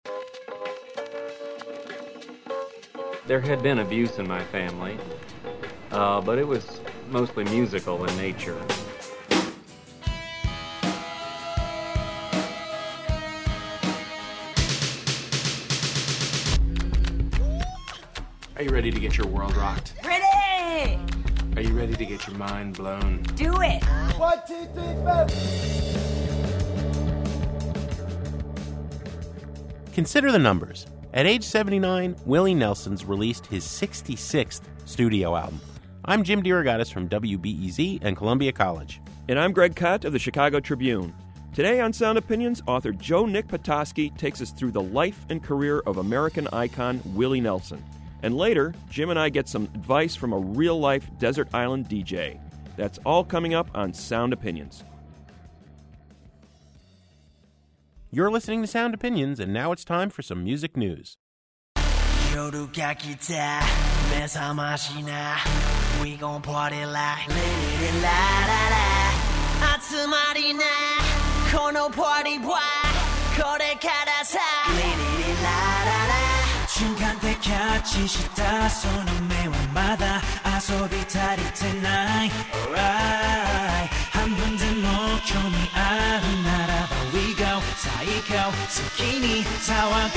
There had been abuse in my family, but it was mostly musical in nature. Are you ready to get your world rocked? Ready! Are you ready to get your mind blown? Do it! 1, 2, 3, 4. Consider the numbers. At age 79, Willie Nelson's released his 66th studio album. I'm Jim DeRogatis from WBEZ and Columbia College. And I'm Greg Kot of the Chicago Tribune. Today on Sound Opinions, author Joe Nick Petoskey takes us through the life and career of American icon Willie Nelson. And later, Jim and I get some advice from a real-life desert island DJ. That's all coming up on Sound Opinions. You're listening to Sound Opinions, and now it's time for some music news. 여루가 기타 매사마시나 We gon' party like Lady La La La 아츠마리나 코노 party boy 거래 가라사 Lady La La La 중간대 켜치 시다 손은 매운마다 아소비타리 tonight Alright 한 번도 목표미 아른나라 But we go 사이코 스키니 사와고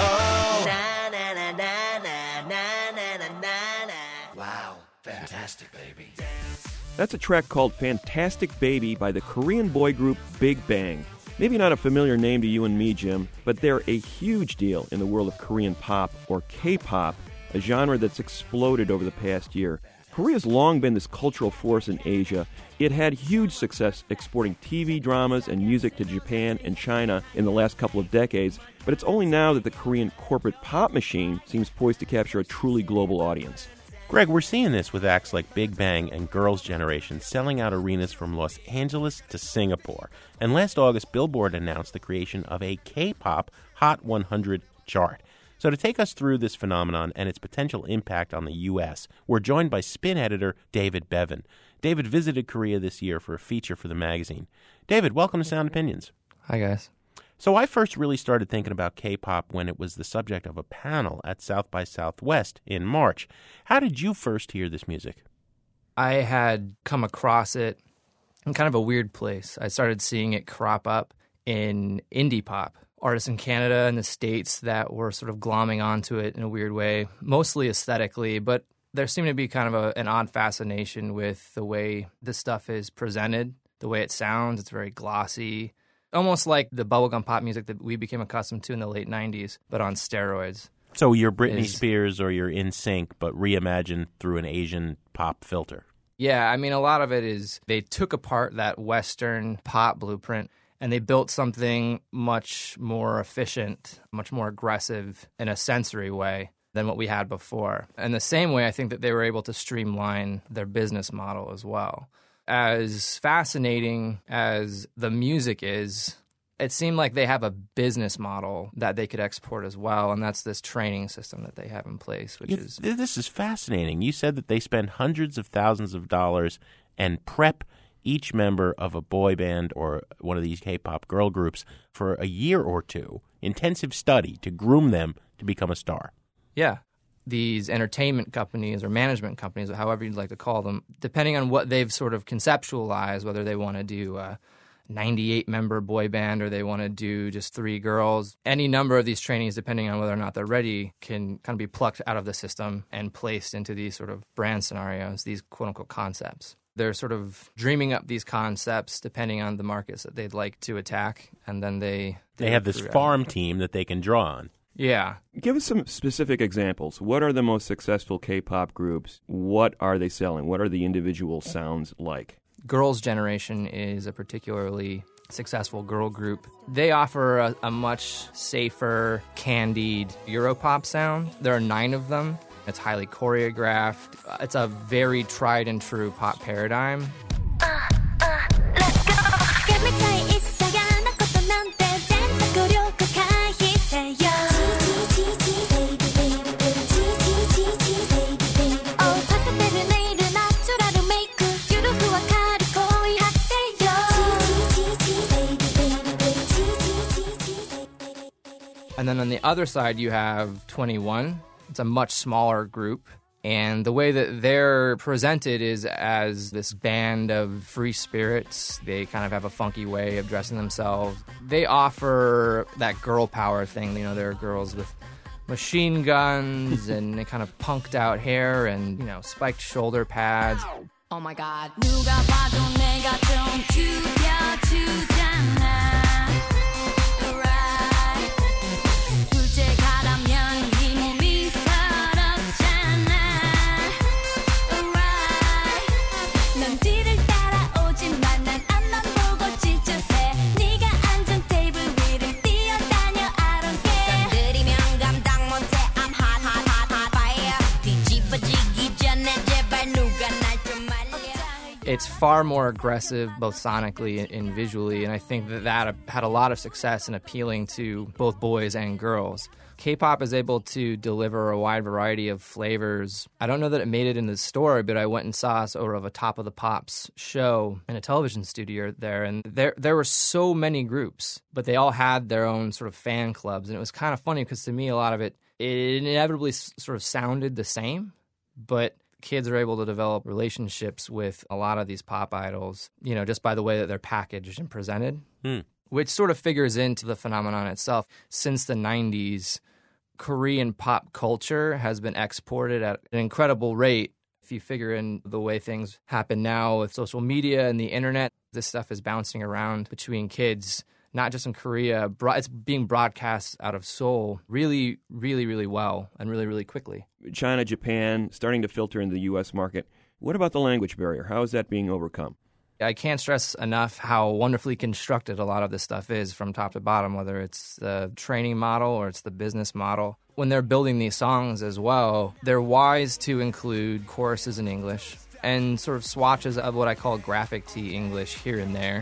Wow, fantastic baby. That's a track called Fantastic Baby by the Korean boy group Big Bang. Maybe not a familiar name to you and me, Jim, but they're a huge deal in the world of Korean pop, or K-pop, a genre that's exploded over the past year. Korea's long been this cultural force in Asia. It had huge success exporting TV dramas and music to Japan and China in the last couple of decades, but it's only now that the Korean corporate pop machine seems poised to capture a truly global audience. Greg, we're seeing this with acts like Big Bang and Girls' Generation selling out arenas from Los Angeles to Singapore. And last August, Billboard announced the creation of a K-pop Hot 100 chart. So to take us through this phenomenon and its potential impact on the U.S., we're joined by Spin editor David Bevan. David visited Korea this year for a feature for the magazine. David, welcome to Sound Opinions. Hi, guys. So I first really started thinking about K-pop when it was the subject of a panel at South by Southwest in March. How did you first hear this music? I had come across it in kind of a weird place. I started seeing it crop up in indie pop. Artists in Canada and the States that were sort of glomming onto it in a weird way, mostly aesthetically, but there seemed to be kind of an odd fascination with the way this stuff is presented, the way it sounds. It's very glossy, almost like the bubblegum pop music that we became accustomed to in the late 90s, but on steroids. So you're Britney Spears or you're NSYNC, but reimagined through an Asian pop filter. Yeah, I mean, a lot of it is they took apart that Western pop blueprint and they built something much more efficient, much more aggressive in a sensory way than what we had before. And the same way, I think that they were able to streamline their business model as well. As fascinating as the music is, it seemed like they have a business model that they could export as well, and that's this training system that they have in place, which is... This is fascinating. You said that they spend hundreds of thousands of dollars and prep each member of a boy band or one of these K-pop girl groups for a year or two, intensive study to groom them to become a star. Yeah. These entertainment companies or management companies, or however you'd like to call them, depending on what they've sort of conceptualized, whether they want to do a 98-member boy band or they want to do just 3 girls, any number of these trainees, depending on whether or not they're ready, can kind of be plucked out of the system and placed into these sort of brand scenarios, these quote-unquote concepts. They're sort of dreaming up these concepts depending on the markets that they'd like to attack, and then they have this farm team that they can draw on. Yeah. Give us some specific examples. What are the most successful K-pop groups? What are they selling? What are the individual sounds like? Girls' Generation is a particularly successful girl group. They offer a much safer, candied Europop sound. There are 9 of them. It's highly choreographed. It's a very tried and true pop paradigm. Let's go. And then on the other side, you have 21. It's a much smaller group. And the way that they're presented is as this band of free spirits. They kind of have a funky way of dressing themselves. They offer that girl power thing. You know, there are girls with machine guns and kind of punked out hair and, you know, spiked shoulder pads. Oh my God. 누가 봐도 내가 좀 죽여주잖아. Right. 둘째 가라면 이 몸이 서럽잖아. Right. 넌 뒤를 따라오지만 난 앞만 보고 지쳐해. 네가 앉은 테이블 위를 뛰어다녀. I don't care. 건드리면 감당 못해. I'm hot, hot, hot, hot fire. 뒤집어지기 전에 제발 누가 날 좀 말려. It's far more aggressive, both sonically and visually, and I think that had a lot of success in appealing to both boys and girls. K-pop is able to deliver a wide variety of flavors. I don't know that it made it in the store, but I went and saw sort of a Top of the Pops show in a television studio there, and there were so many groups, but they all had their own sort of fan clubs, and it was kind of funny because to me a lot of it inevitably sort of sounded the same, but kids are able to develop relationships with a lot of these pop idols, you know, just by the way that they're packaged and presented, which sort of figures into the phenomenon itself. Since the 90s, Korean pop culture has been exported at an incredible rate. If you figure in the way things happen now with social media and the internet, this stuff is bouncing around between kids, not just in Korea. It's being broadcast out of Seoul really, really, really well and really, really quickly. China, Japan, starting to filter into the U.S. market. What about the language barrier? How is that being overcome? I can't stress enough how wonderfully constructed a lot of this stuff is from top to bottom, whether it's the training model or it's the business model. When they're building these songs as well, they're wise to include choruses in English and sort of swatches of what I call graphic tee English here and there.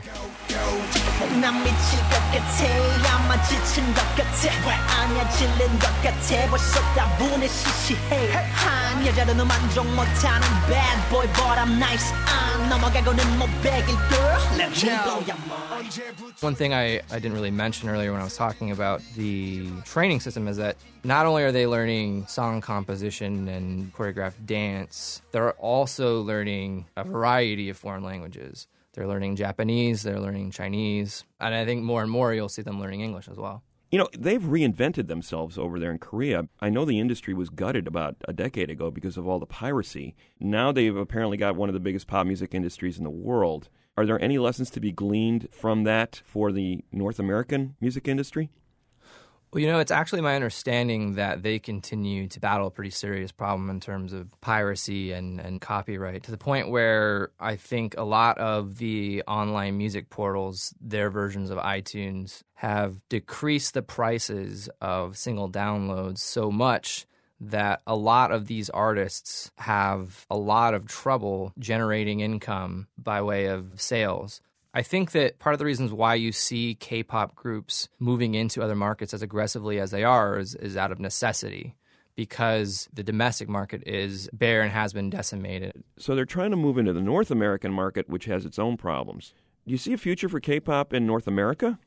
난 미칠 것 같아 아마 지친 것 같아 아니야 질린 것 같아 벌써 따분해 시시해 한 여자로는 만족 못하는 bad boy but I'm nice 안 넘어가고는 못 베길 girl let me blow your mind. One thing I didn't really mention earlier when I was talking about the training system is that not only are they learning song composition and choreographed dance, they're also learning a variety of foreign languages. They're learning Japanese, they're learning Chinese, and I think more and more you'll see them learning English as well. You know, they've reinvented themselves over there in Korea. I know the industry was gutted about a decade ago because of all the piracy. Now they've apparently got one of the biggest pop music industries in the world. Are there any lessons to be gleaned from that for the North American music industry? Well, you know, it's actually my understanding that they continue to battle a pretty serious problem in terms of piracy and copyright, to the point where I think a lot of the online music portals, their versions of iTunes, have decreased the prices of single downloads so much that a lot of these artists have a lot of trouble generating income by way of sales. I think that part of the reasons why you see K-pop groups moving into other markets as aggressively as they are is out of necessity, because the domestic market is bare and has been decimated. So they're trying to move into the North American market, which has its own problems. Do you see a future for K-pop in North America?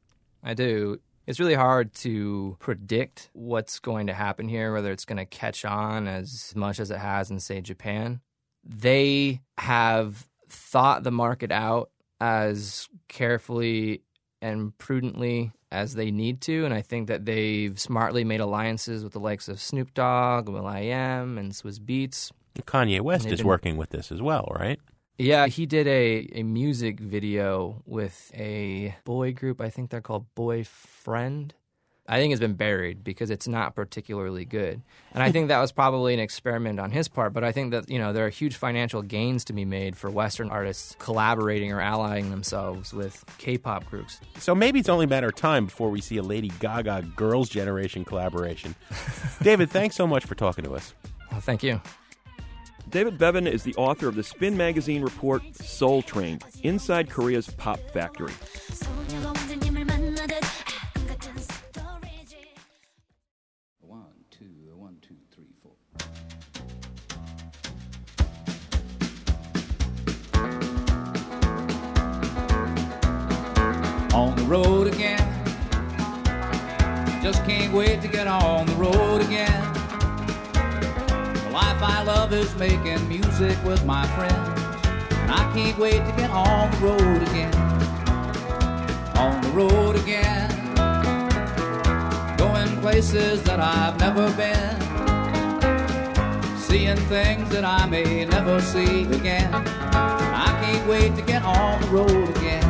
I do. It's really hard to predict what's going to happen here, whether it's going to catch on as much as it has in, say, Japan. They have thought the market out as carefully and prudently as they need to, and I think that they've smartly made alliances with the likes of Snoop Dogg, will.i.am, and Swizz Beatz. Kanye West is working with this as well, right? Yeah, he did a music video with a boy group. I think they're called Boyfriend. I think it's been buried because it's not particularly good. And I think that was probably an experiment on his part, but I think that, you know, there are huge financial gains to be made for Western artists collaborating or allying themselves with K-pop groups. So maybe it's only a matter of time before we see a Lady Gaga Girls' Generation collaboration. David, thanks so much for talking to us. Well, thank you. David Bevan is the author of the Spin Magazine report Soul Train, Inside Korea's Pop Factory. On the road again, just can't wait to get on the road again. The life I love is making music with my friends, and I can't wait to get on the road again. On the road again, going places that I've never been, seeing things that I may never see again. I can't wait to get on the road again.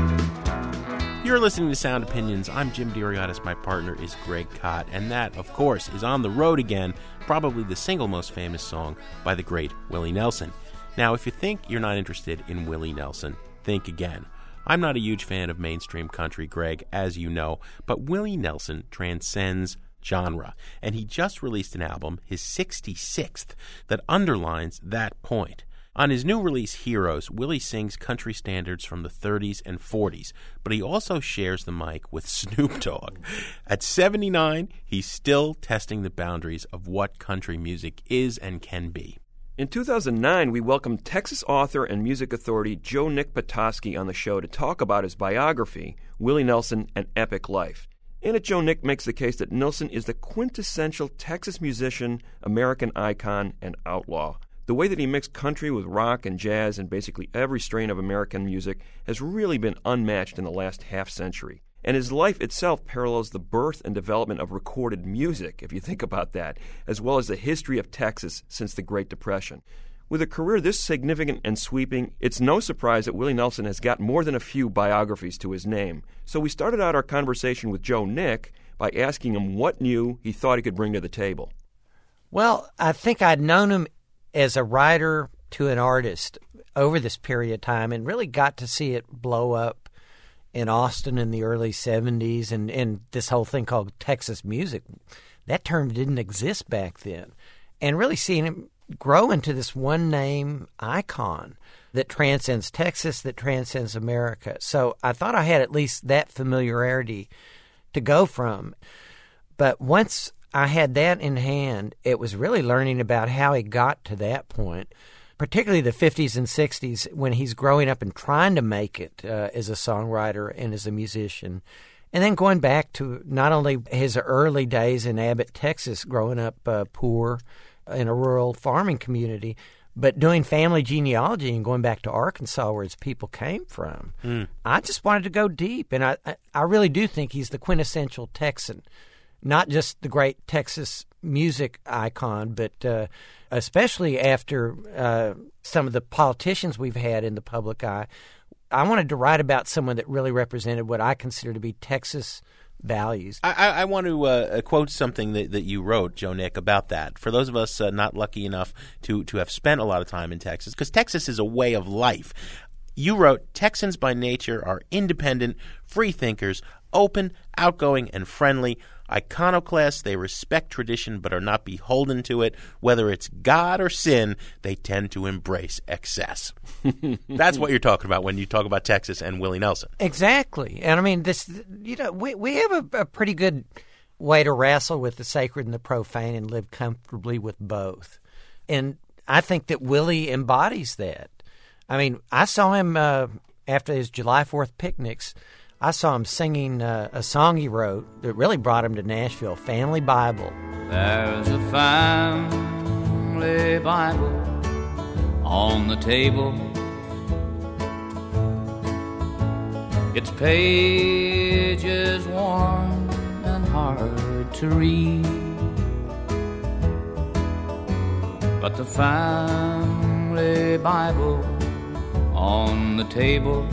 You're listening to Sound Opinions. I'm Jim DeRogatis. My partner is Greg Kot. And that, of course, is On the Road Again, probably the single most famous song by the great Willie Nelson. Now, if you think you're not interested in Willie Nelson, think again. I'm not a huge fan of mainstream country, Greg, as you know, but Willie Nelson transcends genre. And he just released an album, his 66th, that underlines that point. On his new release, Heroes, Willie sings country standards from the 30s and 40s, but he also shares the mic with Snoop Dogg. At 79, he's still testing the boundaries of what country music is and can be. In 2009, we welcomed Texas author and music authority Joe Nick Petoskey on the show to talk about his biography, Willie Nelson, An Epic Life. In it, Joe Nick makes the case that Nelson is the quintessential Texas musician, American icon, and outlaw. The way that he mixed country with rock and jazz and basically every strain of American music has really been unmatched in the last half-century. And his life itself parallels the birth and development of recorded music, if you think about that, as well as the history of Texas since the Great Depression. With a career this significant and sweeping, it's no surprise that Willie Nelson has got more than a few biographies to his name. So we started out our conversation with Joe Nick by asking him what new he thought he could bring to the table. Well, I think I'd known him as a writer to an artist over this period of time and really got to see it blow up in Austin in the early 70s and this whole thing called Texas music. That term didn't exist back then. And really seeing him grow into this one-name icon that transcends Texas, that transcends America. So I thought I had at least that familiarity to go from. But once I had that in hand, it was really learning about how he got to that point, particularly the 50s and 60s when he's growing up and trying to make it as a songwriter and as a musician. And then going back to not only his early days in Abbott, Texas, growing up poor in a rural farming community, but doing family genealogy and going back to Arkansas where his people came from. I just wanted to go deep, and I really do think he's the quintessential Texan. Not just the great Texas music icon, but especially after some of the politicians we've had in the public eye, I wanted to write about someone that really represented what I consider to be Texas values. I want to quote something that you wrote, Joe Nick, about that. For those of us not lucky enough to have spent a lot of time in Texas, because Texas is a way of life. You wrote, Texans by nature are independent, free thinkers, open, outgoing, and friendly. Iconoclasts, they respect tradition but are not beholden to it. Whether it's God or sin, they tend to embrace excess. That's what you're talking about when you talk about Texas and Willie Nelson. Exactly. And I mean, this, we have a pretty good way to wrestle with the sacred and the profane and live comfortably with both. And I think that Willie embodies that. I mean, I saw him after his July 4th picnics. I saw him singing a song he wrote that really brought him to Nashville, Family Bible. There's a family Bible on the table. Its pages worn and hard to read, but the family Bible on the table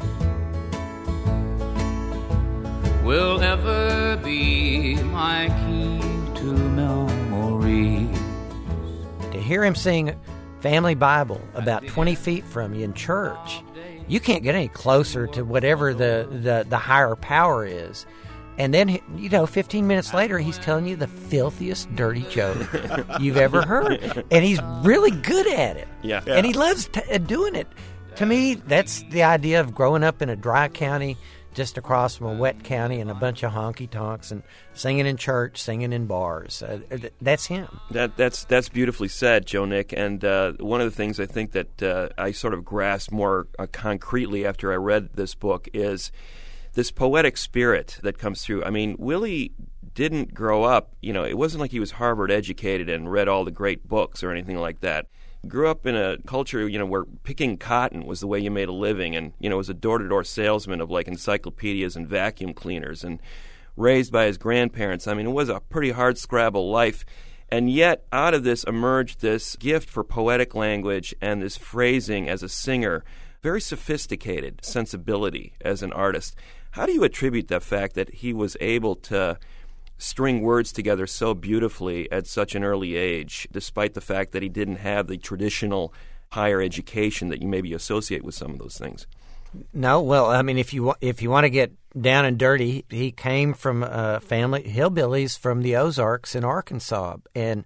will ever be my key to memory. To hear him sing Family Bible about 20 feet from you in church, you can't get any closer to whatever the higher power is. And then, 15 minutes later, he's telling you the filthiest dirty joke you've ever heard. And he's really good at it. Yeah. And he loves doing it. To me, that's the idea of growing up in a dry county just across from a wet county and a bunch of honky-tonks and singing in church, singing in bars. That's him. That's beautifully said, Joe Nick. And one of the things I think that I sort of grasped more concretely after I read this book is this poetic spirit that comes through. I mean, Willie didn't grow up, it wasn't like he was Harvard educated and read all the great books or anything like that. He grew up in a culture, where picking cotton was the way you made a living, and, was a door-to-door salesman of like encyclopedias and vacuum cleaners, and raised by his grandparents. I mean, it was a pretty hard-scrabble life. And yet, out of this emerged this gift for poetic language and this phrasing as a singer, very sophisticated sensibility as an artist. How do you attribute the fact that he was able to string words together so beautifully at such an early age, despite the fact that he didn't have the traditional higher education that you maybe associate with some of those things? No, well, I mean, if you want to get down and dirty, he came from a family, hillbillies from the Ozarks in Arkansas, and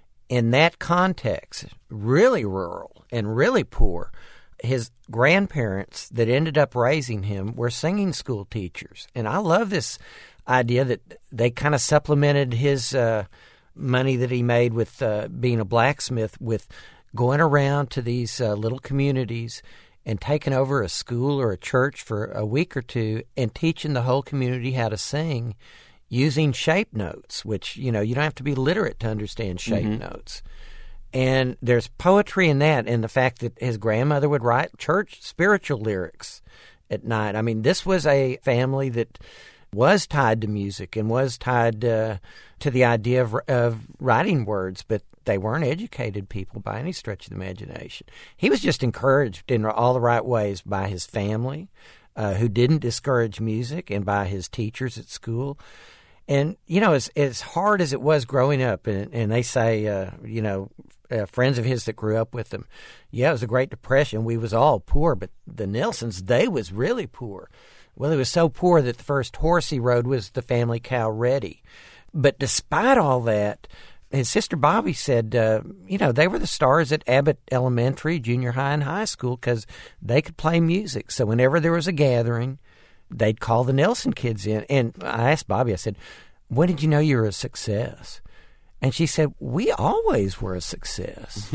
in that context, really rural and really poor. His grandparents that ended up raising him were singing school teachers, and I love this idea that they kind of supplemented his money that he made with being a blacksmith with going around to these little communities and taking over a school or a church for a week or two and teaching the whole community how to sing using shape notes, which, you don't have to be literate to understand shape notes. And there's poetry in that, and the fact that his grandmother would write church spiritual lyrics at night. I mean, this was a family that was tied to music and was tied to the idea of writing words, but they weren't educated people by any stretch of the imagination. He was just encouraged in all the right ways by his family, who didn't discourage music, and by his teachers at school. And, as hard as it was growing up, and they say, friends of his that grew up with him, it was the Great Depression. We was all poor, but the Nelsons, they was really poor. Well, he was so poor that the first horse he rode was the family cow, Reddy. But despite all that, his sister Bobby said, they were the stars at Abbott Elementary, junior high, and high school because they could play music. So whenever there was a gathering, they'd call the Nelson kids in. And I asked Bobby, I said, when did you know you were a success? And she said, we always were a success.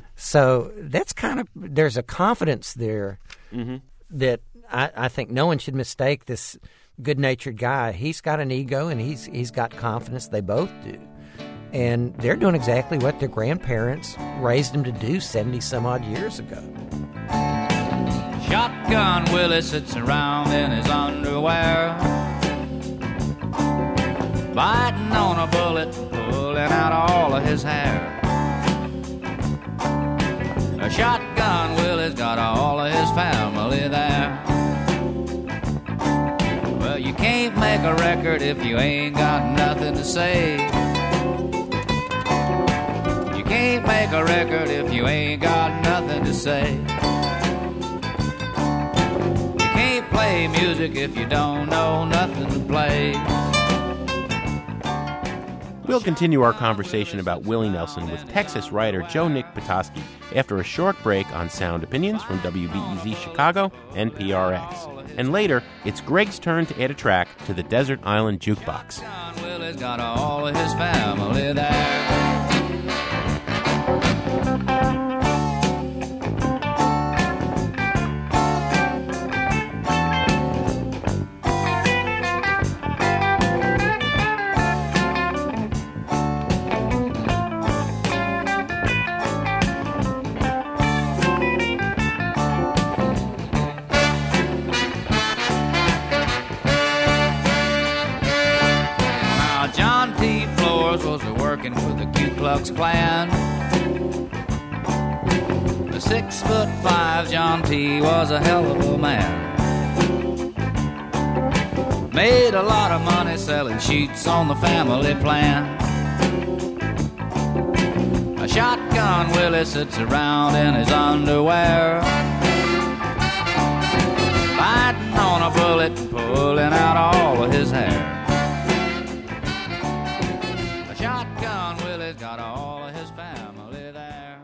So that's there's a confidence there that I think no one should mistake this good-natured guy. He's got an ego and he's got confidence. They both do. And they're doing exactly what their grandparents raised them to do 70-some-odd years ago. Shotgun Willie sits around in his underwear, biting on a bullet, pulling out all of his hair. A Shotgun Willie's got all of his family there. Well, you can't make a record if you ain't got nothing to say. Can't make a record if you ain't got nothing to say. You can't play music if you don't know nothing to play. We'll continue our conversation about Willie Nelson with Texas writer Joe Nick Petoskey after a short break on Sound Opinions from WBEZ Chicago and PRX. And later, it's Greg's turn to add a track to the Desert Island Jukebox. Willie's got all of his family there. Klan. The 6'5" John T. was a hell of a man. Made a lot of money selling sheets on the family plan. A Shotgun Willie sits around in his underwear, biting on a bullet, pulling out all of his hair. A Shotgun Willie's got all of his family there.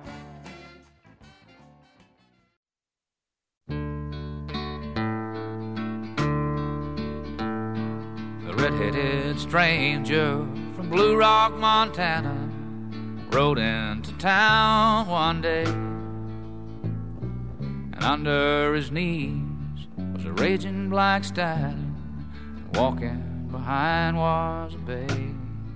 The red-headed stranger from Blue Rock, Montana, rode into town one day, and under his knees was a raging black stallion walking behind was a bay.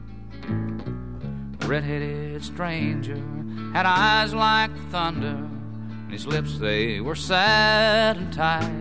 The red-headed stranger had eyes like thunder, and his lips, they were sad and tight.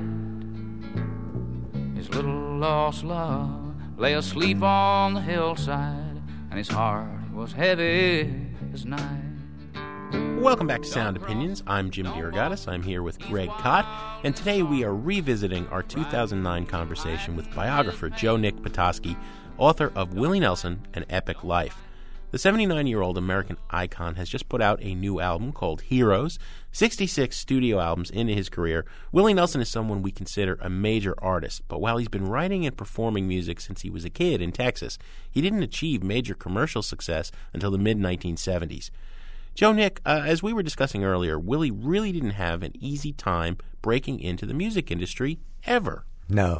His little lost love lay asleep on the hillside, and his heart was heavy as night. Welcome back to Sound Opinions. I'm Jim DeRogatis. I'm here with Greg Kot, and today we are revisiting our 2009 conversation with biographer Joe Nick Petoskey, author of Willie Nelson, An Epic Life. The 79-year-old American icon has just put out a new album called Heroes, 66 studio albums into his career. Willie Nelson is someone we consider a major artist, but while he's been writing and performing music since he was a kid in Texas, he didn't achieve major commercial success until the mid-1970s. Joe Nick, as we were discussing earlier, Willie really didn't have an easy time breaking into the music industry ever. No.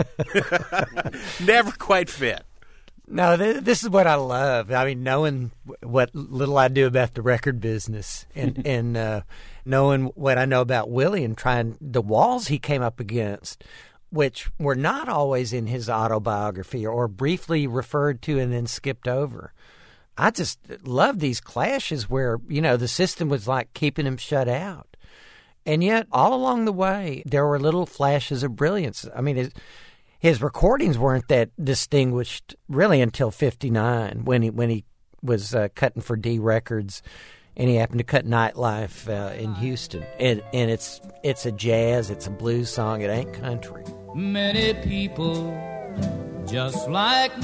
Never quite fit. No, this is what I love. I mean, knowing what little I do about the record business and knowing what I know about Willie and trying the walls he came up against, which were not always in his autobiography or briefly referred to and then skipped over. I just love these clashes where, you know, the system was like keeping him shut out. And yet, all along the way, there were little flashes of brilliance. I mean, his recordings weren't that distinguished really until '59 when he was cutting for D Records, and he happened to cut Nightlife in Houston. And it's a jazz, it's a blues song, it ain't country. Many people just like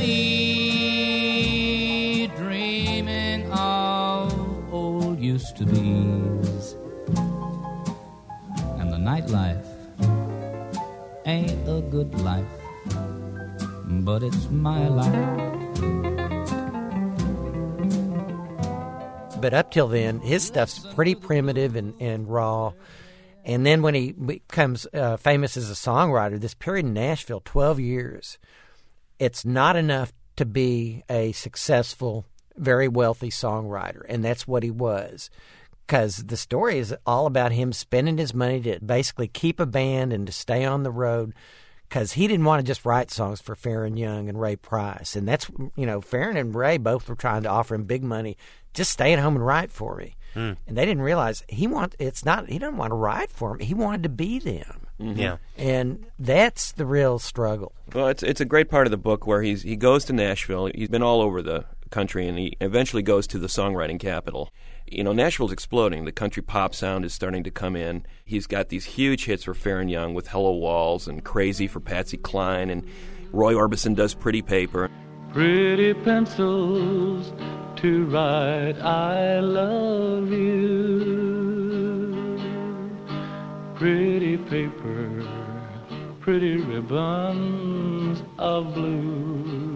me, dreaming of old used-to-be's, and the nightlife ain't a good life, but it's my life. But up till then, his stuff's pretty primitive and raw. And then when he becomes famous as a songwriter, this period in Nashville, 12 years, it's not enough to be a successful, very wealthy songwriter. And that's what he was. Because the story is all about him spending his money to basically keep a band and to stay on the road. Because he didn't want to just write songs for Farron Young and Ray Price. And that's, you know, Farron and Ray both were trying to offer him big money. Just stay at home and write for me. And they didn't realize he didn't want to write for them. He wanted to be them. Mm-hmm. Yeah. And that's the real struggle. Well, it's a great part of the book where he goes to Nashville. He's been all over the country, and he eventually goes to the songwriting capital. You know, Nashville's exploding. The country pop sound is starting to come in. He's got these huge hits for Farron Young with Hello Walls and Crazy for Patsy Cline, and Roy Orbison does Pretty Paper. Pretty pencils to write I love you. Pretty paper, pretty ribbons of blue.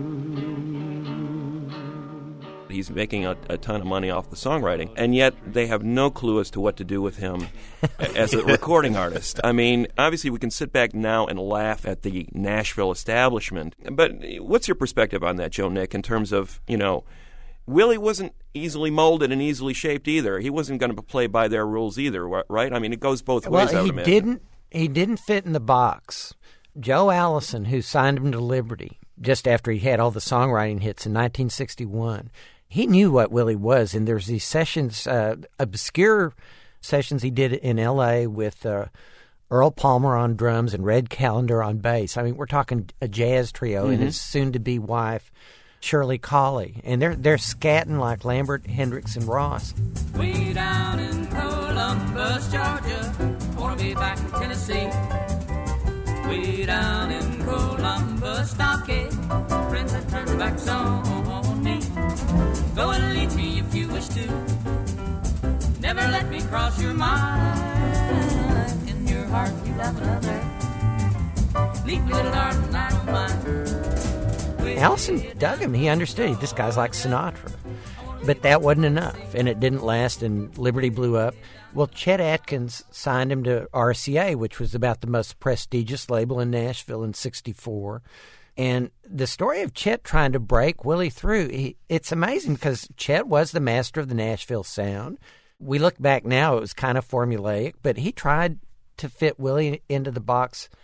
He's making a ton of money off the songwriting, and yet they have no clue as to what to do with him as a recording artist. I mean, obviously we can sit back now and laugh at the Nashville establishment, but what's your perspective on that, Joe Nick, in terms of, you know, Willie wasn't easily molded and easily shaped either. He wasn't going to play by their rules either, right? I mean, it goes both ways, I would imagine. He didn't fit in the box. Joe Allison, who signed him to Liberty just after he had all the songwriting hits in 1961, he knew what Willie was, and there's these sessions, obscure sessions he did in L.A. with Earl Palmer on drums and Red Callender on bass. I mean, we're talking a jazz trio and his soon-to-be wife, Shirley Colley, and they're scatting like Lambert, Hendricks, and Ross. Way down in Columbus, Georgia, wanna be back in Tennessee. Way down in Columbus, Stockade, friends have turned their backs on me. Go and leave me if you wish to. Never let me cross your mind. In your heart you love another. Leave me, little darling, I don't mind. Allison dug him. He understood. This guy's like Sinatra. But that wasn't enough, and it didn't last, and Liberty blew up. Well, Chet Atkins signed him to RCA, which was about the most prestigious label in Nashville in '64. And the story of Chet trying to break Willie through, it's amazing because Chet was the master of the Nashville sound. We look back now, it was kind of formulaic, but he tried to fit Willie into the box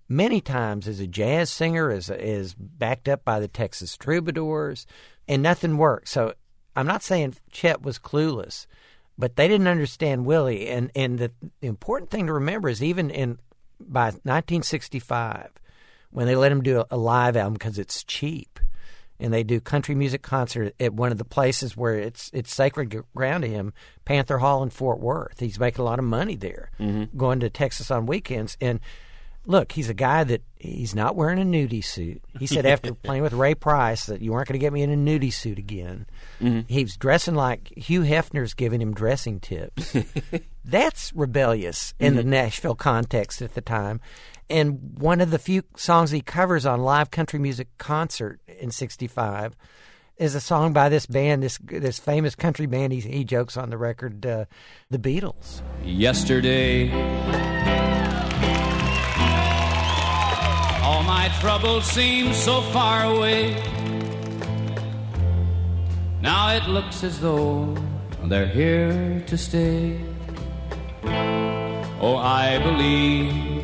many times as a jazz singer, as backed up by the Texas Troubadours, and nothing worked. So I'm not saying Chet was clueless, but they didn't understand Willie. And the important thing to remember is even by 1965, when they let him do a live album because it's cheap, and they do country music concert at one of the places where it's sacred ground to him, Panther Hall in Fort Worth. He's making a lot of money there, going to Texas on weekends. And look, he's a guy that he's not wearing a nudie suit. He said after playing with Ray Price that you weren't going to get me in a nudie suit again. He was dressing like Hugh Hefner's giving him dressing tips. That's rebellious in the Nashville context at the time. And one of the few songs he covers on Live Country Music Concert in 65 is a song by this band, this famous country band. He jokes on the record, the Beatles. Yesterday, all my troubles seem so far away. Now it looks as though they're here to stay. Oh, I believe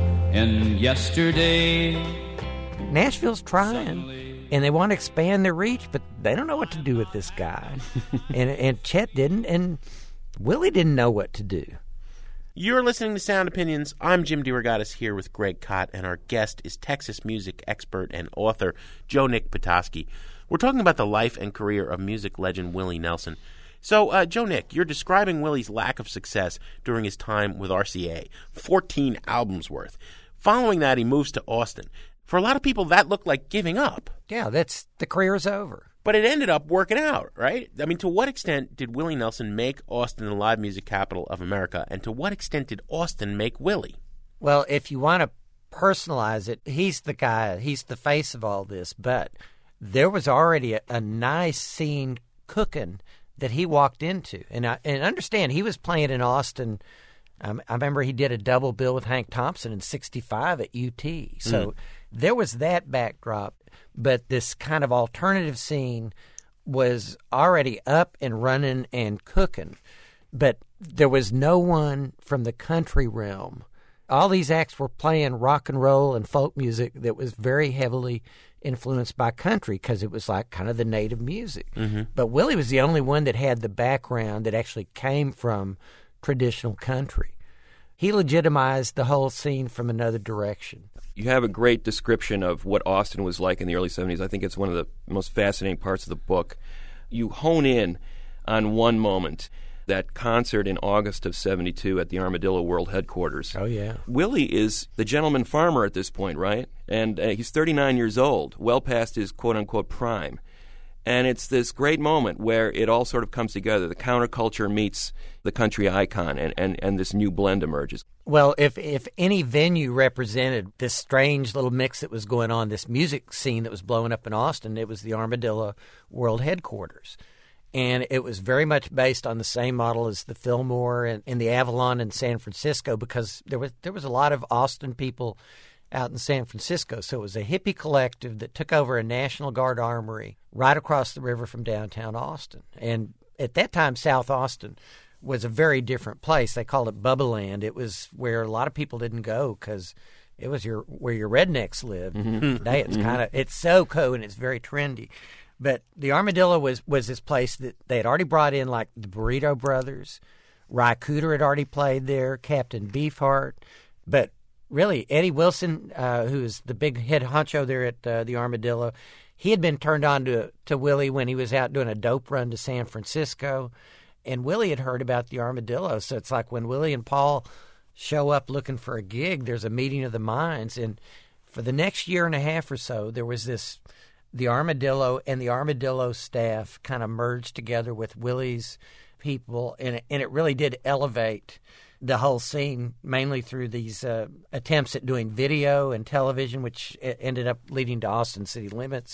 in yesterday. Nashville's trying, and they want to expand their reach, but they don't know what to do with this guy. and Chet didn't, and Willie didn't know what to do. You're listening to Sound Opinions. I'm Jim DeRogatis here with Greg Kot, and our guest is Texas music expert and author Joe Nick Petoskey. We're talking about the life and career of music legend Willie Nelson. So, Joe Nick, you're describing Willie's lack of success during his time with RCA, 14 albums worth. Following that, he moves to Austin. For a lot of people, that looked like giving up. Yeah, the career's over. But it ended up working out, right? I mean, to what extent did Willie Nelson make Austin the live music capital of America, and to what extent did Austin make Willie? Well, if you want to personalize it, he's the guy, he's the face of all this, but there was already a nice scene cooking that he walked into. And understand, he was playing in Austin. I remember he did a double bill with Hank Thompson in 65 at UT. So there was that backdrop. But this kind of alternative scene was already up and running and cooking. But there was no one from the country realm. All these acts were playing rock and roll and folk music that was very heavily influenced by country because it was like kind of the native music. But Willie was the only one that had the background that actually came from traditional country. He legitimized the whole scene from another direction. You have a great description of what Austin was like in the early 70s. I think it's one of the most fascinating parts of the book. You hone in on one moment, that concert in August of 72 at the Armadillo World Headquarters. Oh, yeah. Willie is the gentleman farmer at this point, right? And he's 39 years old, well past his quote-unquote prime. And it's this great moment where it all sort of comes together. The counterculture meets the country icon, and this new blend emerges. Well, if any venue represented this strange little mix that was going on, this music scene that was blowing up in Austin, it was the Armadillo World Headquarters. And it was very much based on the same model as the Fillmore and the Avalon in San Francisco, because there was a lot of Austin people out in San Francisco. So it was a hippie collective that took over a National Guard armory right across the river from downtown Austin. And at that time, South Austin was a very different place. They called it Bubba Land. It was where a lot of people didn't go because it was where your rednecks lived. Today it's SoCo and it's very trendy. But the Armadillo was this place that they had already brought in, like the Burrito Brothers. Ry Cooder had already played there, Captain Beefheart. But really, Eddie Wilson, who was the big head honcho there at the Armadillo, he had been turned on to Willie when he was out doing a dope run to San Francisco. And Willie had heard about the Armadillo. So it's like when Willie and Paul show up looking for a gig, there's a meeting of the minds. And for the next year and a half or so, there was this... The Armadillo and the Armadillo staff kind of merged together with Willie's people, and it really did elevate the whole scene, mainly through these attempts at doing video and television, which ended up leading to Austin City Limits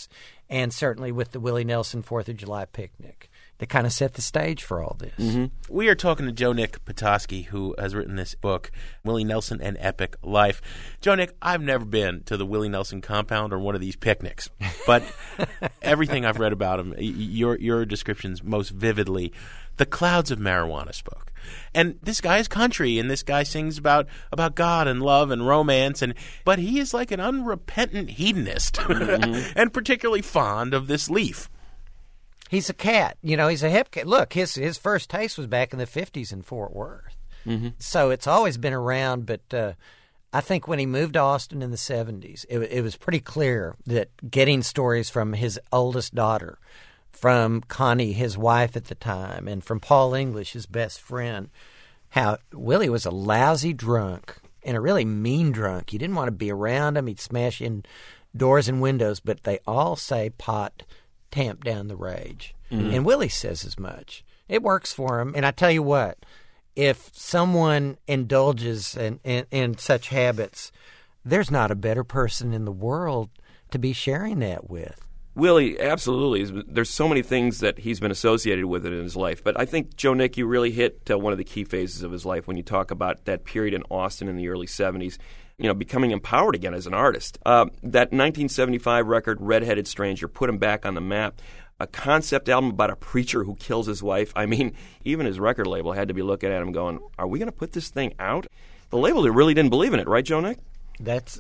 and certainly with the Willie Nelson 4th of July picnic. They kind of set the stage for all this. We are talking to Joe Nick Petoskey, who has written this book, Willie Nelson, An Epic Life. Joe Nick, I've never been to the Willie Nelson compound or one of these picnics, but everything I've read about him, your descriptions most vividly, The Clouds of Marijuana spoke. And this guy is country, and this guy sings about God and love and romance, but he is like an unrepentant hedonist and particularly fond of this leaf. He's a cat. He's a hip cat. Look, his first taste was back in the 50s in Fort Worth. So it's always been around, but I think when he moved to Austin in the 70s, it was pretty clear that getting stories from his oldest daughter, from Connie, his wife at the time, and from Paul English, his best friend, how Willie was a lousy drunk and a really mean drunk. You didn't want to be around him. He'd smash in doors and windows, but they all say pot tamped down the rage. And Willie says as much. It works for him. And I tell you what, if someone indulges in such habits, there's not a better person in the world to be sharing that with. Willie, absolutely. There's so many things that he's been associated with in his life. But I think, Joe Nick, you really hit one of the key phases of his life when you talk about that period in Austin in the early 70s, becoming empowered again as an artist. That 1975 record, Red-Headed Stranger, put him back on the map. A concept album about a preacher who kills his wife. I mean, even his record label had to be looking at him going, are we going to put this thing out? The label really didn't believe in it, right, Joe Nick? But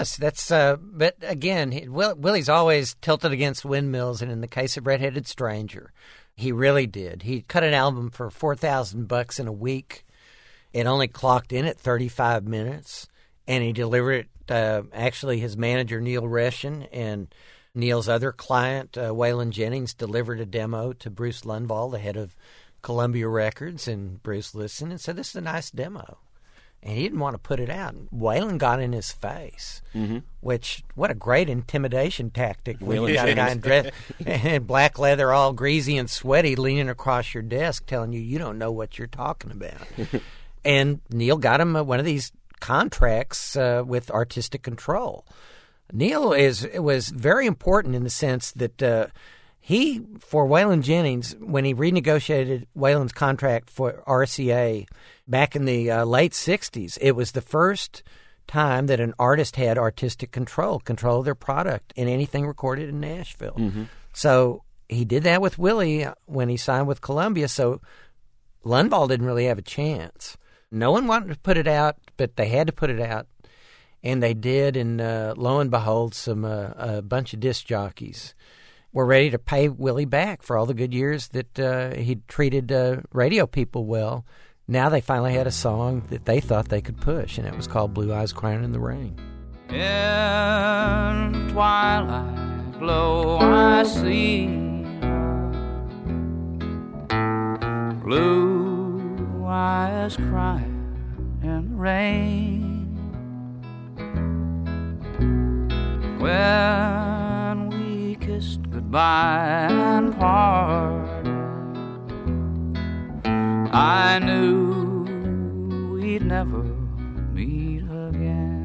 again, Willie's always tilted against windmills, and in the case of Red-Headed Stranger, he really did. He cut an album for $4,000 in a week. It only clocked in at 35 minutes, and he delivered it. Actually, his manager, Neil Reshen, and Neil's other client, Waylon Jennings, delivered a demo to Bruce Lundvall, the head of Columbia Records, and Bruce listened and said, this is a nice demo. And he didn't want to put it out. Waylon got in his face, which, what a great intimidation tactic. When you got a guy in black leather, all greasy and sweaty, leaning across your desk telling you don't know what you're talking about. And Neil got him one of these contracts with artistic control. Neil was very important in the sense that he, for Waylon Jennings, when he renegotiated Waylon's contract for RCA back in the late 60s, it was the first time that an artist had artistic control of their product in anything recorded in Nashville. So he did that with Willie when he signed with Columbia, so Lundvall didn't really have a chance. No one wanted to put it out, but they had to put it out, and they did, and lo and behold, a bunch of disc jockeys were ready to pay Willie back for all the good years that he'd treated radio people well. Now they finally had a song that they thought they could push, and it was called Blue Eyes Crying in the Rain. In twilight glow I see blue eyes crying in the rain. When we kissed goodbye and parted, I knew we'd never meet again.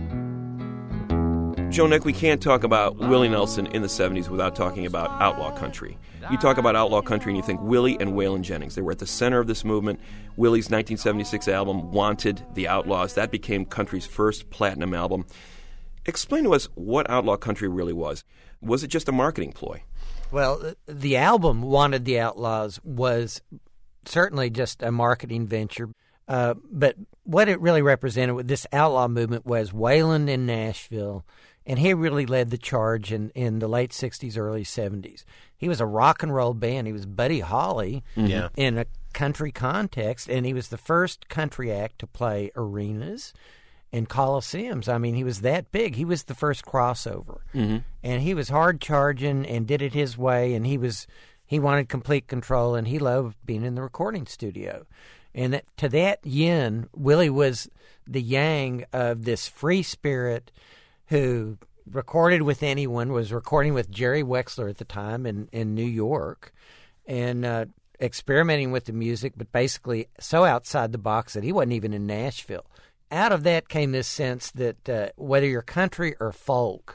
Joe Nick, we can't talk about Willie Nelson in the 70s without talking about outlaw country. You talk about outlaw country and you think Willie and Waylon Jennings. They were at the center of this movement. Willie's 1976 album, Wanted, The Outlaws, that became country's first platinum album. Explain to us what outlaw country really was. Was it just a marketing ploy? Well, the album, Wanted, The Outlaws, was certainly just a marketing venture. But what it really represented with this outlaw movement was Waylon in Nashville, and he really led the charge in the late 60s, early 70s. He was a rock and roll band. He was Buddy Holly in a country context, and he was the first country act to play arenas and coliseums. I mean, he was that big. He was the first crossover. And he was hard charging and did it his way, and he wanted complete control, and he loved being in the recording studio. And to that yin, Willie was the yang of this free spirit who recorded with anyone, was recording with Jerry Wexler at the time in New York, and experimenting with the music, but basically so outside the box that he wasn't even in Nashville. Out of that came this sense that whether you're country or folk,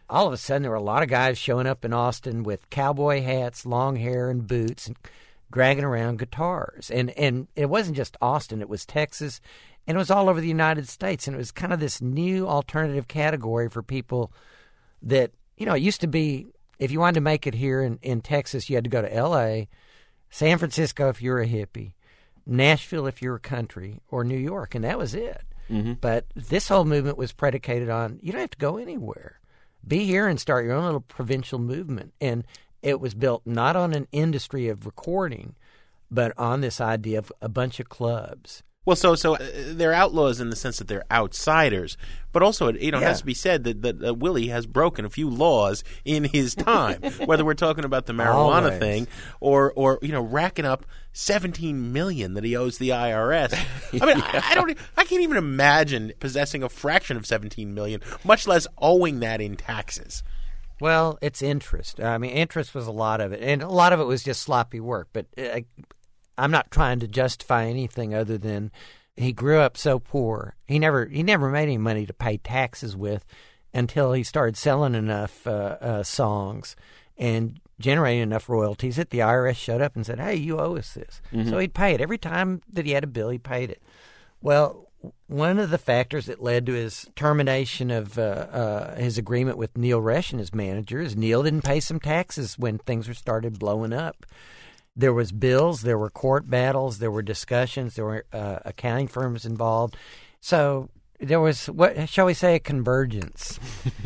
all of a sudden there were a lot of guys showing up in Austin with cowboy hats, long hair, and boots, and dragging around guitars. And it wasn't just Austin, it was Texas, and it was all over the United States. And it was kind of this new alternative category for people that, it used to be, if you wanted to make it here in Texas, you had to go to L.A., San Francisco if you were a hippie, Nashville if you were country, or New York, and that was it. Mm-hmm. But this whole movement was predicated on, you don't have to go anywhere. Be here and start your own little provincial movement. And it was built not on an industry of recording, but on this idea of a bunch of clubs. Well, so they're outlaws in the sense that they're outsiders, but also it has to be said that Willie has broken a few laws in his time, whether we're talking about the marijuana thing or racking up $17 million that he owes the IRS. I mean, I can't even imagine possessing a fraction of $17 million, much less owing that in taxes. Well, it's interest. I mean, interest was a lot of it, and a lot of it was just sloppy work, but I'm not trying to justify anything other than he grew up so poor. He never made any money to pay taxes with until he started selling enough songs and generating enough royalties that the IRS showed up and said, "Hey, you owe us this." Mm-hmm. So he'd pay it. Every time that he had a bill, he paid it. Well, one of the factors that led to his termination of his agreement with Neil Resch and his manager is Neil didn't pay some taxes when things started blowing up. There was bills, there were court battles, there were discussions, there were accounting firms involved. So there was, what shall we say, a convergence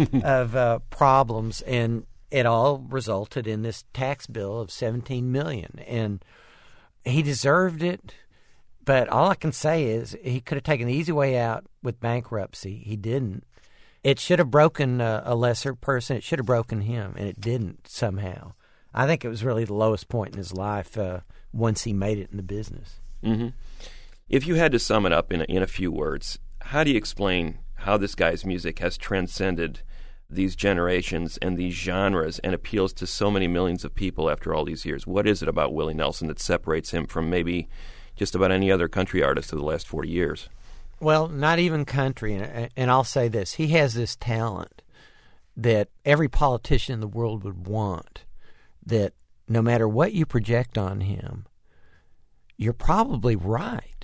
of problems, and it all resulted in this tax bill of $17 million. And he deserved it, but all I can say is he could have taken the easy way out with bankruptcy. He didn't. It should have broken a lesser person. It should have broken him, and it didn't somehow. I think it was really the lowest point in his life once he made it in the business. Mm-hmm. If you had to sum it up in a few words, how do you explain how this guy's music has transcended these generations and these genres and appeals to so many millions of people after all these years? What is it about Willie Nelson that separates him from maybe just about any other country artist of the last 40 years? Well, not even country. And I'll say this. He has this talent that every politician in the world would want, that no matter what you project on him, you're probably right.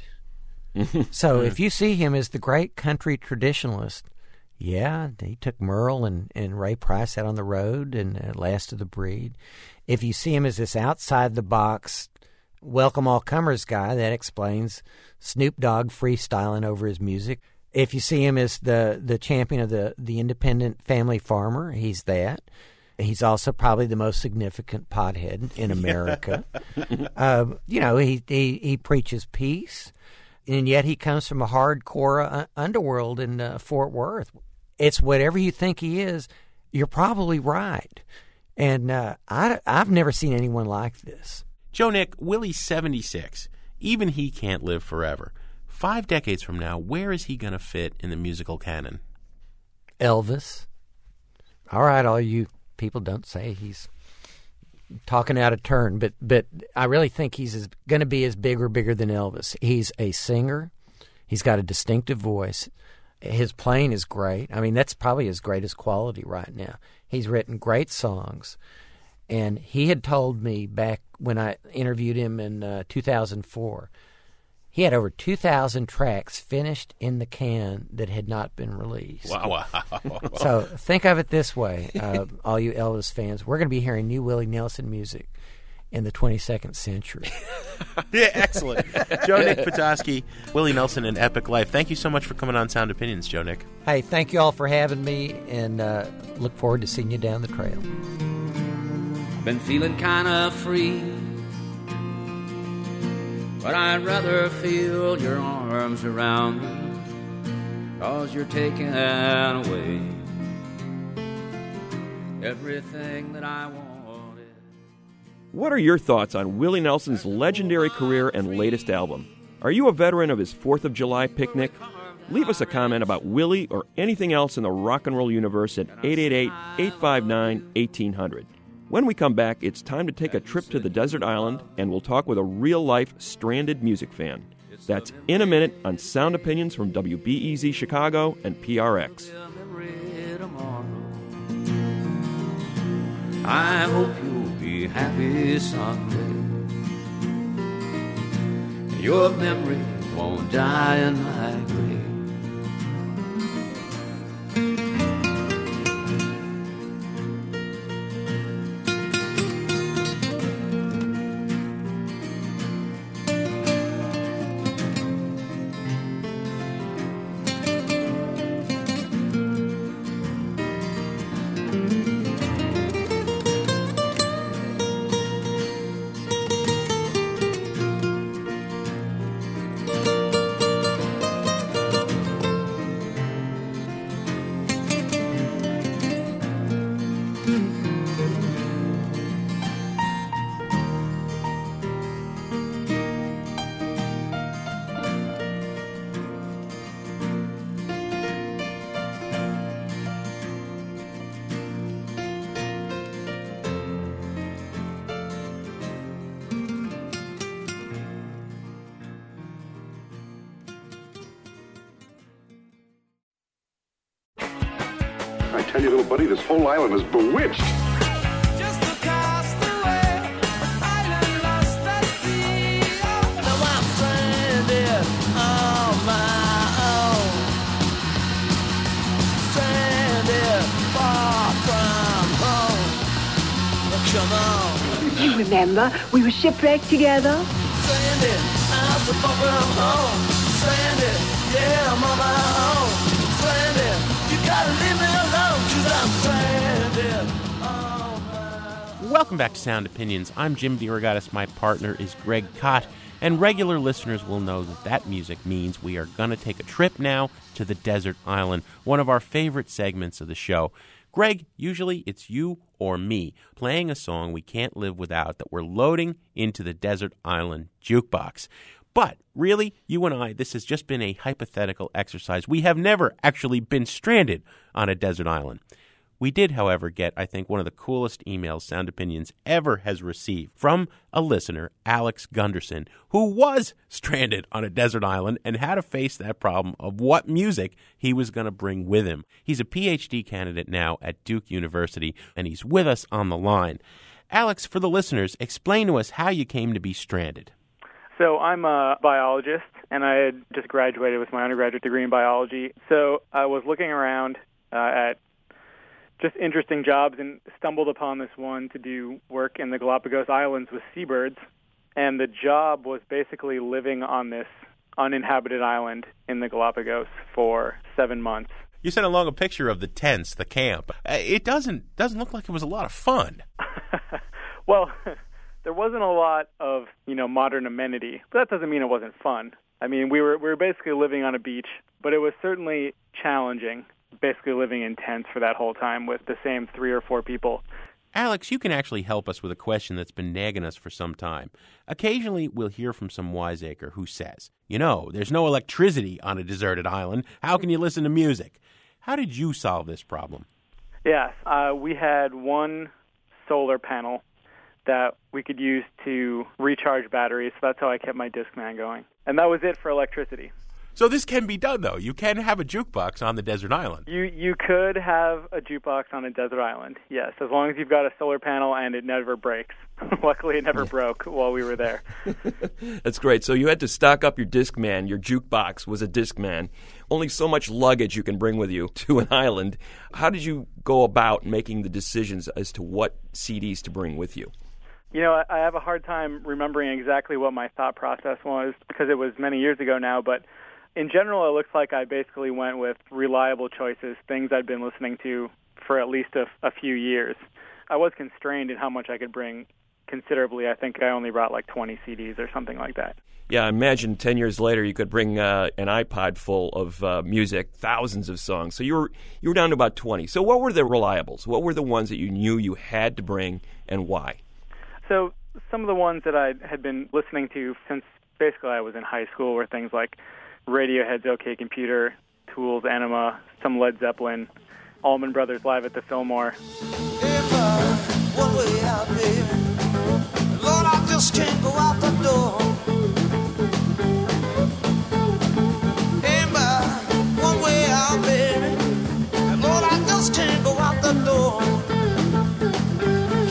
So if you see him as the great country traditionalist, yeah, he took Merle and Ray Price out on the road and Last of the Breed. If you see him as this outside-the-box, welcome all comers guy, that explains Snoop Dogg freestyling over his music. If you see him as the champion of the independent family farmer, he's that. He's also probably the most significant pothead in America. He preaches peace, and yet he comes from a hardcore underworld in Fort Worth. It's whatever you think he is, you're probably right. And I've never seen anyone like this. Joe Nick, Willie's 76. Even he can't live forever. 5 decades from now, where is he going to fit in the musical canon? Elvis. All right, all you people, don't say he's talking out of turn, but I really think he's going to be as big or bigger than Elvis. He's a singer. He's got a distinctive voice. His playing is great. I mean, that's probably his greatest quality right now. He's written great songs, and he had told me back when I interviewed him in 2004, he had over 2,000 tracks finished in the can that had not been released. Wow. So think of it this way, all you Elvis fans. We're going to be hearing new Willie Nelson music in the 22nd century. Yeah, excellent. Joe Nick Petoskey, Willie Nelson, An Epic Life. Thank you so much for coming on Sound Opinions, Joe Nick. Hey, thank you all for having me, and look forward to seeing you down the trail. Been feeling kind of free, but I'd rather feel your arms around me, 'cause you're taking away everything that I wanted. What are your thoughts on Willie Nelson's legendary career and latest album? Are you a veteran of his 4th of July picnic? Leave us a comment about Willie or anything else in the rock and roll universe at 888-859-1800. When we come back, it's time to take a trip to the desert island, and we'll talk with a real-life stranded music fan. That's in a minute on Sound Opinions from WBEZ Chicago and PRX. I hope you'll be happy someday. Your memory won't die in my grave. I tell you, little buddy, this whole island is bewitched. Just across the way, island lost at sea. Now I'm stranded on my own. Stranded far from home. Come on. You remember, we were shipwrecked together. Stranded, I'm so far from home. Stranded, yeah, I'm on my own. Stranded, you gotta leave me alone, 'cause I'm stranded. Welcome back to Sound Opinions. I'm Jim DeRogatis. My partner is Greg Kot. And regular listeners will know that that music means we are going to take a trip now to the desert island, one of our favorite segments of the show. Greg, usually it's you or me playing a song we can't live without that we're loading into the desert island jukebox. But really, you and I, this has just been a hypothetical exercise. We have never actually been stranded on a desert island. We did, however, get, I think, one of the coolest emails Sound Opinions ever has received from a listener, Alex Gunderson, who was stranded on a desert island and had to face that problem of what music he was going to bring with him. He's a PhD candidate now at Duke University, and he's with us on the line. Alex, for the listeners, explain to us how you came to be stranded. So I'm a biologist, and I had just graduated with my undergraduate degree in biology. So I was looking around at just interesting jobs and stumbled upon this one to do work in the Galapagos Islands with seabirds. And the job was basically living on this uninhabited island in the Galapagos for 7 months. You sent along a picture of the tents, the camp. It doesn't look like it was a lot of fun. Well, there wasn't a lot of, modern amenity, but that doesn't mean it wasn't fun. I mean, we were basically living on a beach, but it was certainly challenging, basically living in tents for that whole time with the same 3 or 4 people. Alex, you can actually help us with a question that's been nagging us for some time. Occasionally, we'll hear from some wiseacre who says, there's no electricity on a deserted island. How can you listen to music? How did you solve this problem? Yes, we had one solar panel that we could use to recharge batteries. So that's how I kept my Discman going. And that was it for electricity. So this can be done, though. You can have a jukebox on the desert island. You could have a jukebox on a desert island, yes, as long as you've got a solar panel and it never breaks. Luckily, it never broke while we were there. That's great. So you had to stock up your Discman. Your jukebox was a Discman. Only so much luggage you can bring with you to an island. How did you go about making the decisions as to what CDs to bring with you? I have a hard time remembering exactly what my thought process was because it was many years ago now, but in general, it looks like I basically went with reliable choices, things I'd been listening to for at least a few years. I was constrained in how much I could bring considerably. I think I only brought like 20 CDs or something like that. Yeah, I imagine 10 years later you could bring an iPod full of music, thousands of songs. So you were down to about 20. So what were the reliables? What were the ones that you knew you had to bring and why? So some of the ones that I had been listening to since basically I was in high school were things like Radiohead's OK Computer, Tool's Anima, some Led Zeppelin, Allman Brothers Live at the Fillmore. One way out, baby. Lord, I just can't go out the door. One way out, baby. Lord, I just can't go out the door.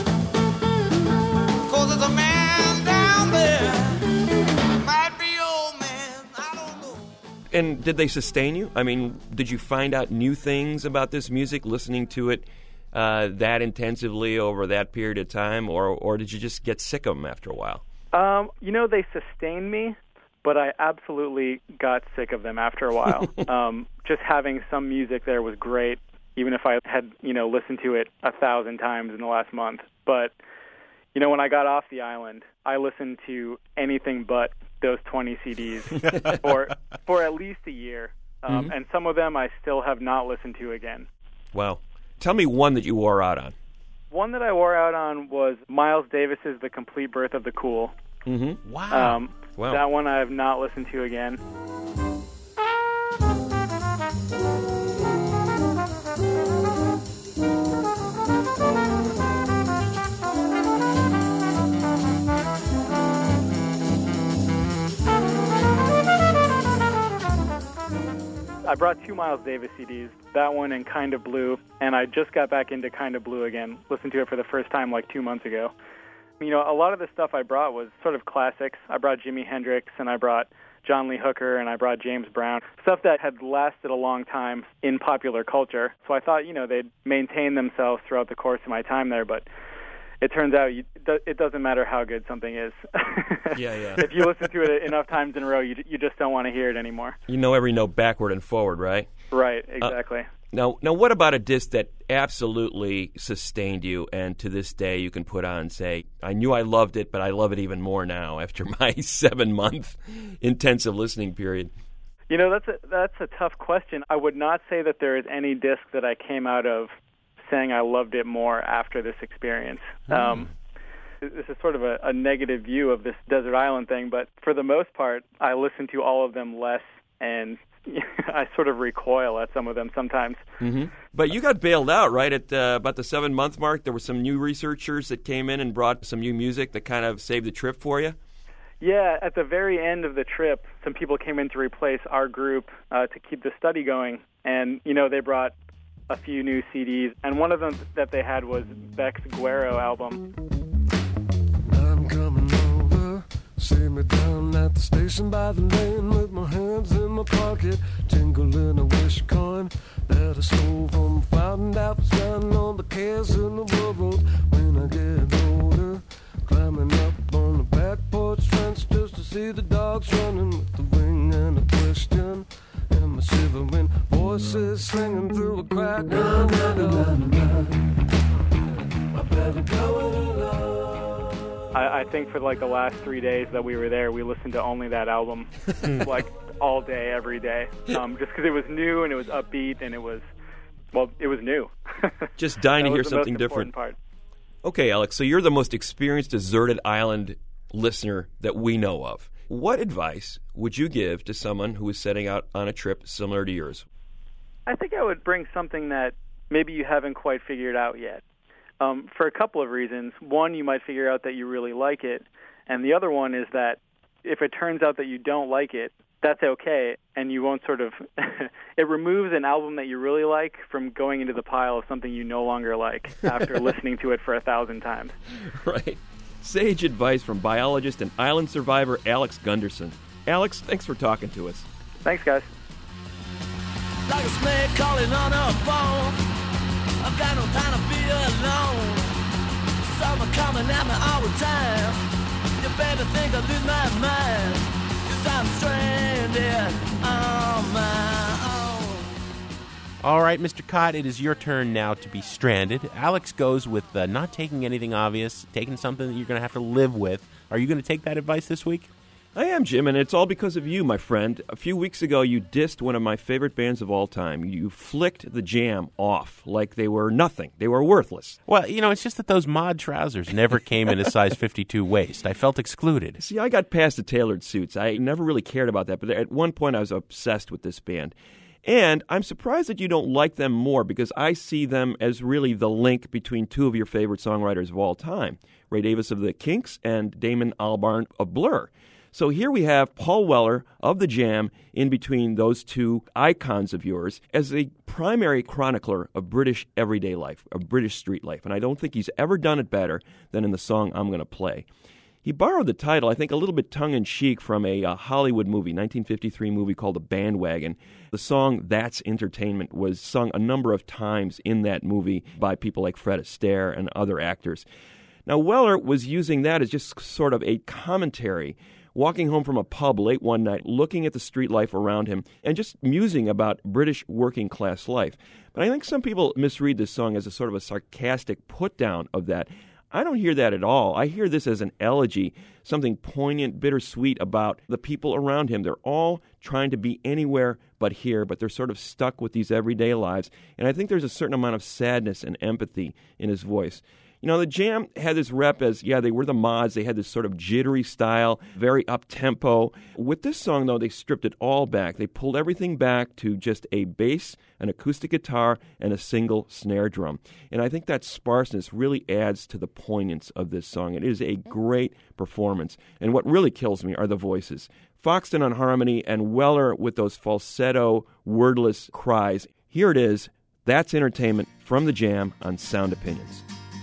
And did they sustain you? I mean, did you find out new things about this music listening to it that intensively over that period of time, or did you just get sick of them after a while? They sustained me, but I absolutely got sick of them after a while. Just having some music there was great, even if I had, listened to it 1,000 times in the last month. But, when I got off the island, I listened to anything but those 20 CDs for at least a year. And some of them I still have not listened to again. Wow. Tell me one that you wore out on. One that I wore out on was Miles Davis's The Complete Birth of the Cool. Mm-hmm. Wow. Wow. That one I have not listened to again. I brought 2 Miles Davis CDs, that one and Kind of Blue, and I just got back into Kind of Blue again, listened to it for the first time like 2 months ago. A lot of the stuff I brought was sort of classics. I brought Jimi Hendrix, and I brought John Lee Hooker, and I brought James Brown, stuff that had lasted a long time in popular culture. So I thought, they'd maintain themselves throughout the course of my time there, but it turns out it doesn't matter how good something is. Yeah. If you listen to it enough times in a row, you just don't want to hear it anymore. You know every note backward and forward, right? Right, exactly. Now, what about a disc that absolutely sustained you, and to this day you can put on and say, I knew I loved it, but I love it even more now after my 7-month intensive listening period? That's a tough question. I would not say that there is any disc that I came out of saying I loved it more after this experience. This is sort of a negative view of this desert island thing, but for the most part, I listen to all of them less, and I sort of recoil at some of them sometimes. Mm-hmm. But you got bailed out, right, at about the 7-month mark? There were some new researchers that came in and brought some new music that kind of saved the trip for you? Yeah, at the very end of the trip, some people came in to replace our group to keep the study going, and, they brought a few new CDs, and one of them that they had was Beck's Guero album. I'm coming over, see me down at the station by the lane with my hands in my pocket, jingling a wish coin that I stole from a fountain that was down on the cares in the world. When I get older, climbing up on the back porch fence just to see the dogs running with the ring and a question. And my shivering voices singing through a crack. I think for like the last 3 days that we were there, we listened to only that album, like all day, every day, just because it was new and it was upbeat and it was new. Just dying to hear something different. Part. Okay, Alex, so you're the most experienced deserted island listener that we know of. What advice would you give to someone who is setting out on a trip similar to yours? I think I would bring something that maybe you haven't quite figured out yet. For a couple of reasons. One, you might figure out that you really like it. And the other one is that if it turns out that you don't like it, that's okay. And you won't sort of it removes an album that you really like from going into the pile of something you no longer like after listening to it for 1,000 times. Right. Sage advice from biologist and island survivor Alex Gunderson. Alex, thanks for talking to us. Thanks, guys. Like a snake calling on a phone, I've got no time to be alone. Summer coming at me all the time. You better think I lose my mind, 'cause I'm stranded on my own. All right, Mr. Cott, it is your turn now to be stranded. Alex goes with not taking anything obvious, taking something that you're going to have to live with. Are you going to take that advice this week? I am, Jim, and it's all because of you, my friend. A few weeks ago, you dissed one of my favorite bands of all time. You flicked the Jam off like they were nothing. They were worthless. Well, it's just that those mod trousers never came in a size 52 waist. I felt excluded. See, I got past the tailored suits. I never really cared about that, but at one point I was obsessed with this band. And I'm surprised that you don't like them more, because I see them as really the link between two of your favorite songwriters of all time, Ray Davies of the Kinks and Damon Albarn of Blur. So here we have Paul Weller of the Jam in between those two icons of yours as a primary chronicler of British everyday life, of British street life. And I don't think he's ever done it better than in the song I'm going to play. He borrowed the title, I think, a little bit tongue-in-cheek from a Hollywood movie, 1953 movie called The Bandwagon. The song That's Entertainment was sung a number of times in that movie by people like Fred Astaire and other actors. Now, Weller was using that as just sort of a commentary, walking home from a pub late one night, looking at the street life around him, and just musing about British working-class life. But I think some people misread this song as a sort of a sarcastic put-down of that. I don't hear that at all. I hear this as an elegy, something poignant, bittersweet about the people around him. They're all trying to be anywhere but here, but they're sort of stuck with these everyday lives. And I think there's a certain amount of sadness and empathy in his voice. You know, the Jam had this rep as, they were the Mods. They had this sort of jittery style, very up-tempo. With this song, though, they stripped it all back. They pulled everything back to just a bass, an acoustic guitar, and a single snare drum. And I think that sparseness really adds to the poignance of this song. It is a great performance. And what really kills me are the voices. Foxton on harmony and Weller with those falsetto, wordless cries. Here it is. That's Entertainment from the Jam on Sound Opinions.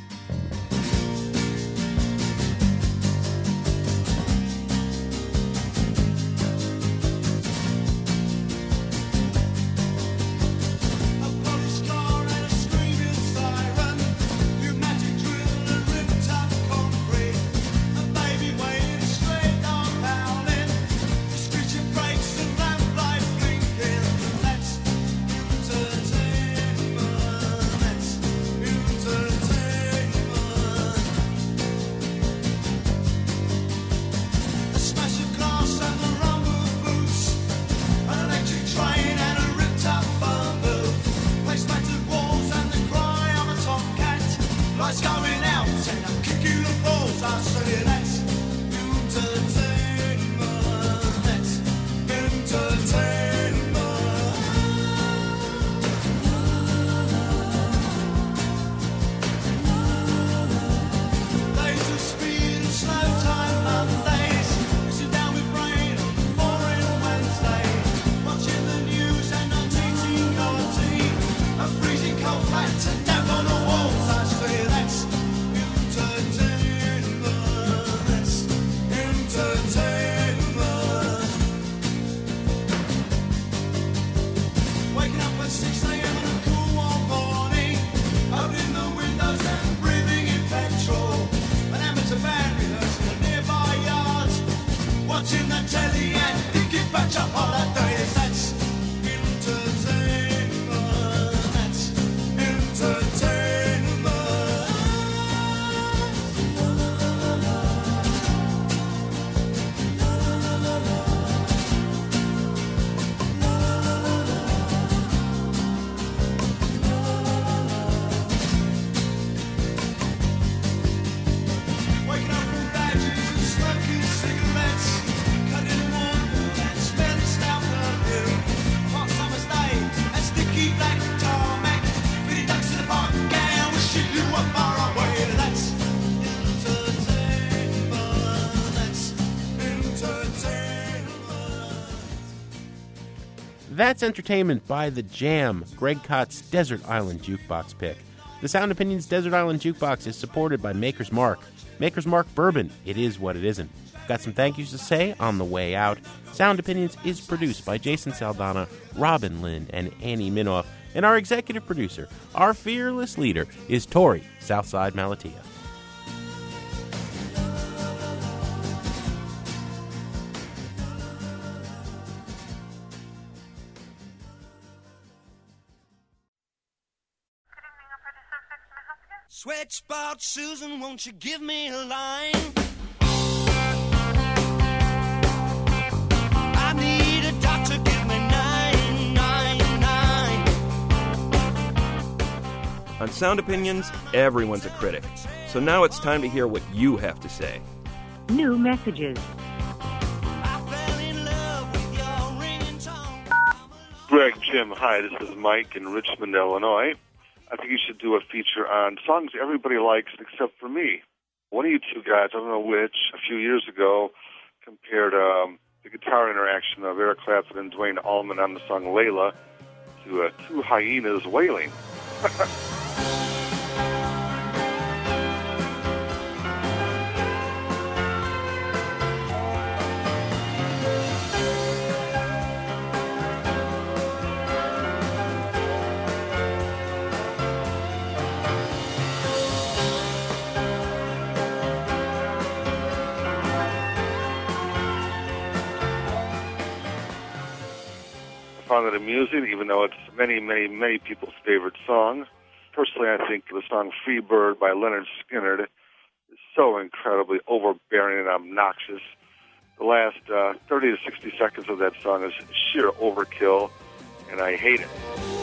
That's Entertainment by The Jam, Greg Kott's Desert Island Jukebox pick. The Sound Opinions Desert Island Jukebox is supported by Maker's Mark. Maker's Mark Bourbon, it is what it isn't. Got some thank yous to say on the way out. Sound Opinions is produced by Jason Saldana, Robin Lind, and Annie Minoff. And our executive producer, our fearless leader, is Tori Southside Malatia. Sweatspot Susan, won't you give me a line? I need a doctor, give me 999. On Sound Opinions, everyone's a critic. So now it's time to hear what you have to say. New messages. Greg, Jim, hi, this is Mike in Richmond, Illinois. I think you should do a feature on songs everybody likes except for me. One of you two guys, I don't know which, a few years ago, compared the guitar interaction of Eric Clapton and Duane Allman on the song Layla to two hyenas wailing. found it amusing, even though it's many, many, many people's favorite song. Personally, I think the song Free Bird by Leonard Skinner is so incredibly overbearing and obnoxious. The last 30 to 60 seconds of that song is sheer overkill, and I hate it.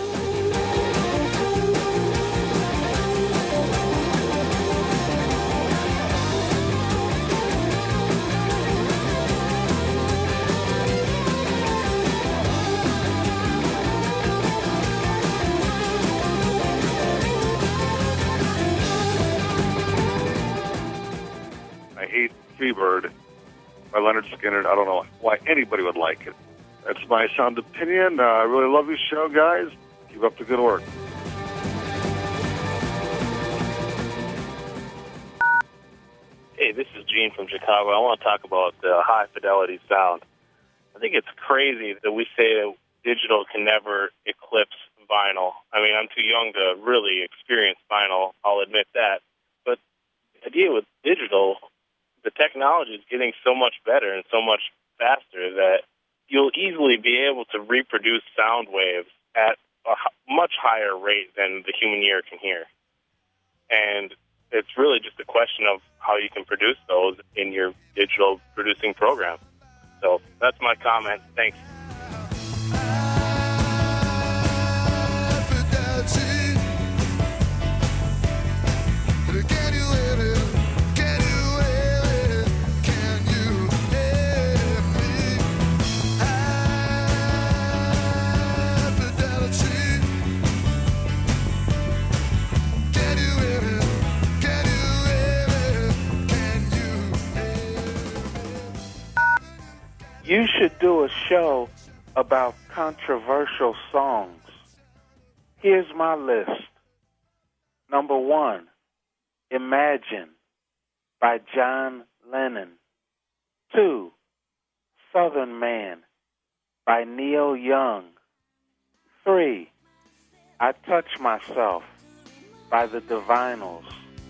I hate Freebird by Leonard Skinner. I don't know why anybody would like it. That's my sound opinion. I really love your show, guys. Keep up the good work. Hey, this is Gene from Chicago. I want to talk about the high-fidelity sound. I think it's crazy that we say that digital can never eclipse vinyl. I mean, I'm too young to really experience vinyl, I'll admit that. But the idea with digital, the technology is getting so much better and so much faster that you'll easily be able to reproduce sound waves at a much higher rate than the human ear can hear. And it's really just a question of how you can produce those in your digital producing program. So that's my comment. Thanks. You should do a show about controversial songs. Here's my list. Number 1, Imagine by John Lennon. 2, Southern Man by Neil Young. 3, I Touch Myself by the Divinyls.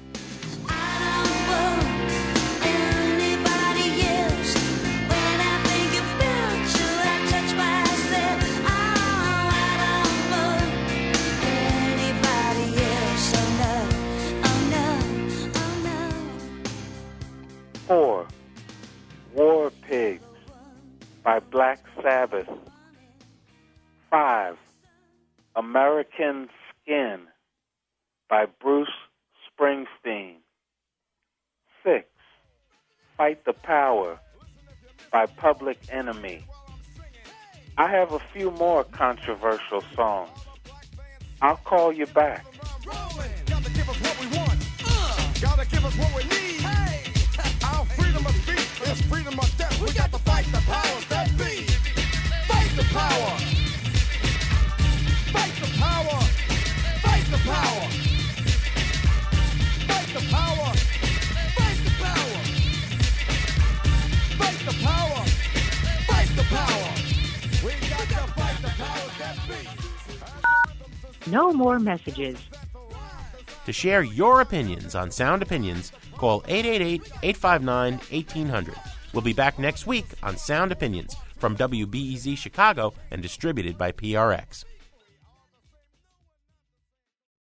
Four, War Pigs by Black Sabbath. 5, American Skin by Bruce Springsteen. 6, Fight the Power by Public Enemy. I have a few more controversial songs. I'll call you back. Gotta give us what we want. Gotta give us what we need. Hey, our freedom of speech is freedom of death. We got to fight the powers that be. Fight the power. Fight the power. Fight the power. Fight the power. Fight the power. Fight the power. Fight the power. We got to fight the powers that be. No more messages. To share your opinions on Sound Opinions, call 888-859-1800. We'll be back next week on Sound Opinions from WBEZ Chicago and distributed by PRX.